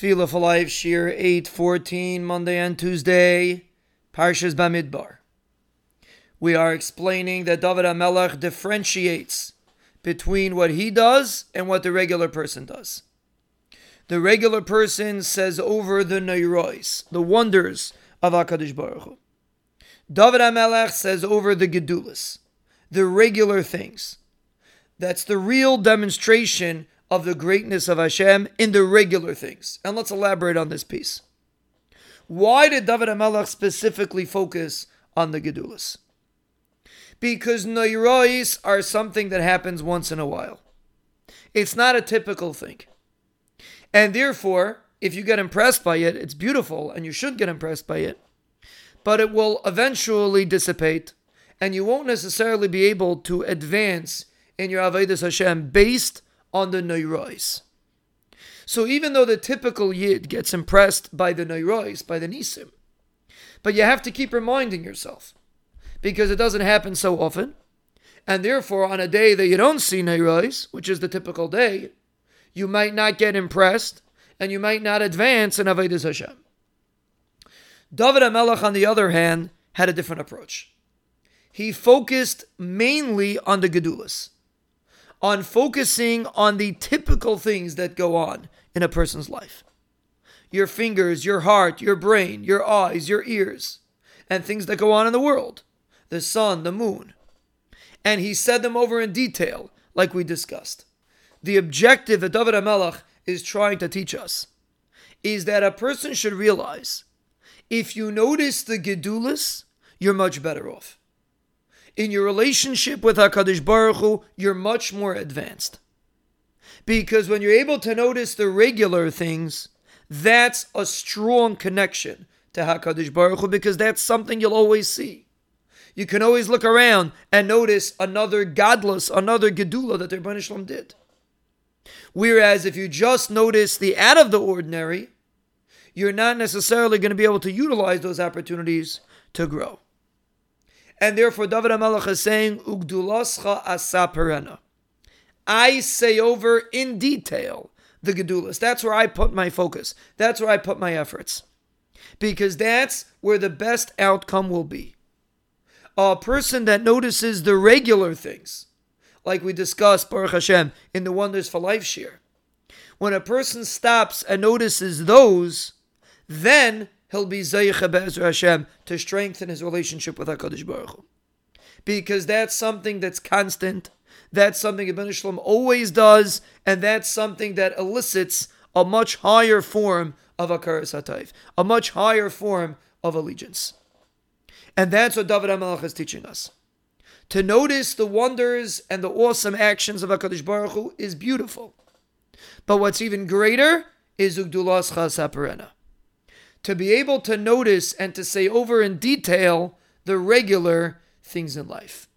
Tefillah for Life, Shir 814, Monday and Tuesday, Parshas Bamidbar. We are explaining that David HaMelech differentiates between what he does and what the regular person does. The regular person says over the Neiros, the wonders of HaKadosh Baruch Hu. David HaMelech says over the Gedulas, the regular things. That's the real demonstration of the greatness of Hashem in the regular things. And let's elaborate on this piece. Why did David HaMelech specifically focus on the Gedulas? Because Neiros are something that happens once in a while. It's not a typical thing. And therefore, if you get impressed by it, it's beautiful and you should get impressed by it. But it will eventually dissipate and you won't necessarily be able to advance in your Avodas Hashem based on the Neiros. So even though the typical Yid gets impressed by the Neiros, by the Nisim, but you have to keep reminding yourself, because it doesn't happen so often, and therefore on a day that you don't see Neiros, which is the typical day, you might not get impressed, and you might not advance in Avodas Hashem. David HaMelech, on the other hand, had a different approach. He focused mainly on the Gedulas, on focusing on the typical things that go on in a person's life. Your fingers, your heart, your brain, your eyes, your ears, and things that go on in the world. The sun, the moon. And he said them over in detail, like we discussed. The objective that David HaMelech is trying to teach us is that a person should realize, if you notice the Gedulas, you're much better off. In your relationship with HaKadosh Baruch Hu, you're much more advanced. Because when you're able to notice the regular things, that's a strong connection to HaKadosh Baruch Hu, because that's something you'll always see. You can always look around and notice another godless, another Gedula that the Rebbeinu Shalom did. Whereas if you just notice the out of the ordinary, you're not necessarily going to be able to utilize those opportunities to grow. And therefore, David HaMelech is saying, Ugdulascha asaperena. I say over in detail the Gedulas. That's where I put my focus. That's where I put my efforts. Because that's where the best outcome will be. A person that notices the regular things, like we discussed, Baruch Hashem, in the Wonders for Life Shir. When a person stops and notices those, then he'll be Zayich Be'ezra Hashem to strengthen his relationship with HaKadosh Baruch Hu. Because that's something that's constant, that's something Rebbeinu Shalom always does, and that's something that elicits a much higher form of Hakaras HaTov, a much higher form of allegiance. And that's what David HaMelech is teaching us. To notice the wonders and the awesome actions of HaKadosh Baruch Hu is beautiful. But what's even greater is Ugdulascha Saperena. To be able to notice and to say over in detail the regular things in life.